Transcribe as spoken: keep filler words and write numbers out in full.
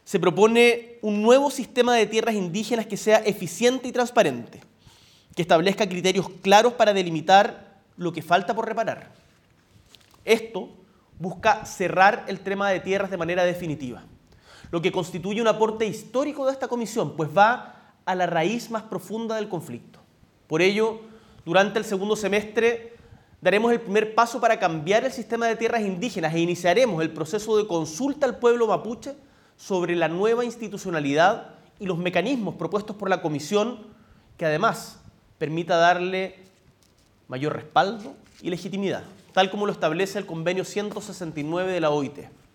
se propone un nuevo sistema de tierras indígenas que sea eficiente y transparente, que establezca criterios claros para delimitar lo que falta por reparar. Esto busca cerrar el tema de tierras de manera definitiva, lo que constituye un aporte histórico de esta comisión, pues va a la raíz más profunda del conflicto. Por ello, durante el segundo semestre daremos el primer paso para cambiar el sistema de tierras indígenas e iniciaremos el proceso de consulta al pueblo mapuche sobre la nueva institucionalidad y los mecanismos propuestos por la comisión, que además permita darle mayor respaldo y legitimidad, tal como lo establece el convenio ciento sesenta y nueve de la O I T.